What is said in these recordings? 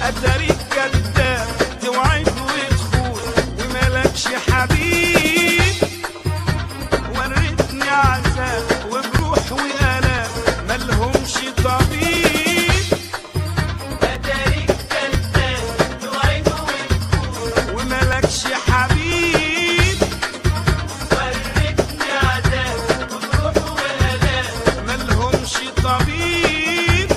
اتاريك كداب توعد وتخون ومالكش حبيب. وريتني عذاب وجروح وآلام مالهمش طبيب. اتاريك كداب توعد وتخون ومالكش حبيب. وريتني عذاب وجروح وآلام مالهمش طبيب.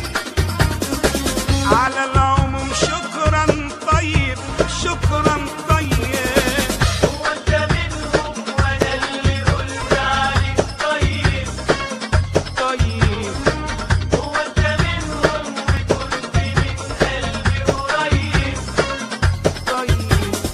على العموم شكرا طيب شكرا طيب. هو انت منهم وانا اللي قلت عليك طيب. طيب هو انت منهم وكنت من قلبي قريب. طيب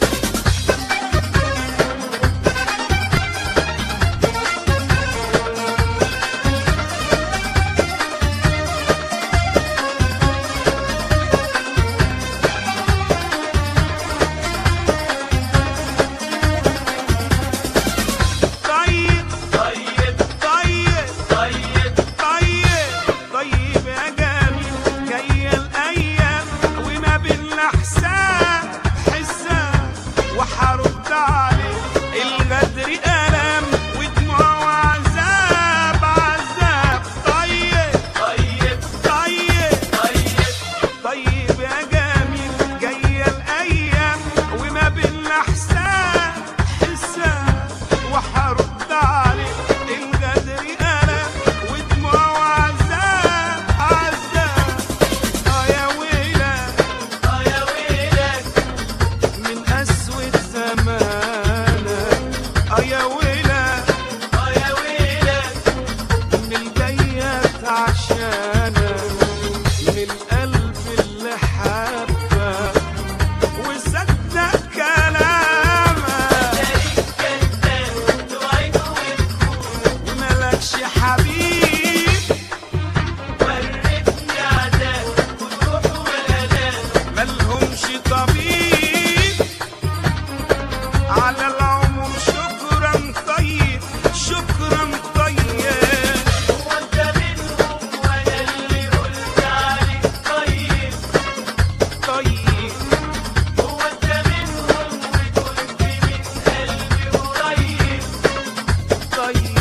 طيب طيب طيب طيب طيب طيب يا جميل جاية الأيام وما بينا حساب وحرد عليك الغدر ألم ودموع وعذاب عذاب. طيب طيب طيب طيب طيب يا جميل جاية الأيام وما بينا حساب وحرد عليك الغدر ألم ودموع وعذاب عذاب. يا ويلك يا ويلك من أسود زمانك. يا ويلك يا ويلك من الجيات عشانك. من القلب اللي حبك وصدق كلامك. اتاريك كداب توعد وتخون ومالكش حبيب. وريتني عذاب وجروح وآلام مالهمش طبيب. على العموم شكرا طيب شكرا طيب. هو انت منهم وانا اللي قلت عليك طيب. طيب هو انت منهم وكنت من قلبي قريب. طيب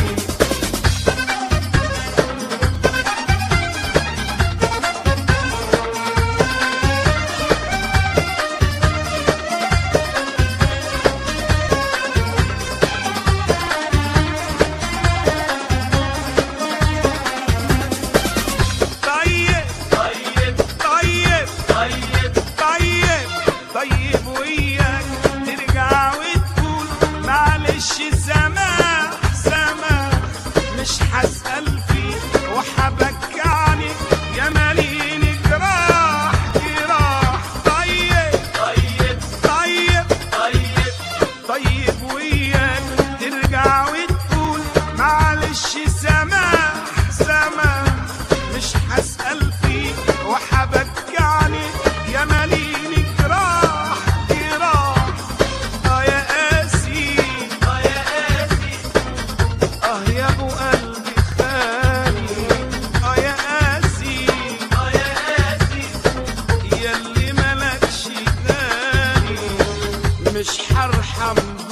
طيب طيب طيب طيب طيب طيب وياك ترجع وتقول معلش سماح مش هسأل فيك وحبكي عليك يا ماليني جراح. طيب طيب طيب طيب طيب وياك ترجع وتقول معلش سماح مش هسأل فيك وحبكي عليك يا ماليني جراح. يا قاسي يا قاسي يا ابو قلبي خالي. يا قاسي يا قاسي ياللي ملكش غالي. مش هرحم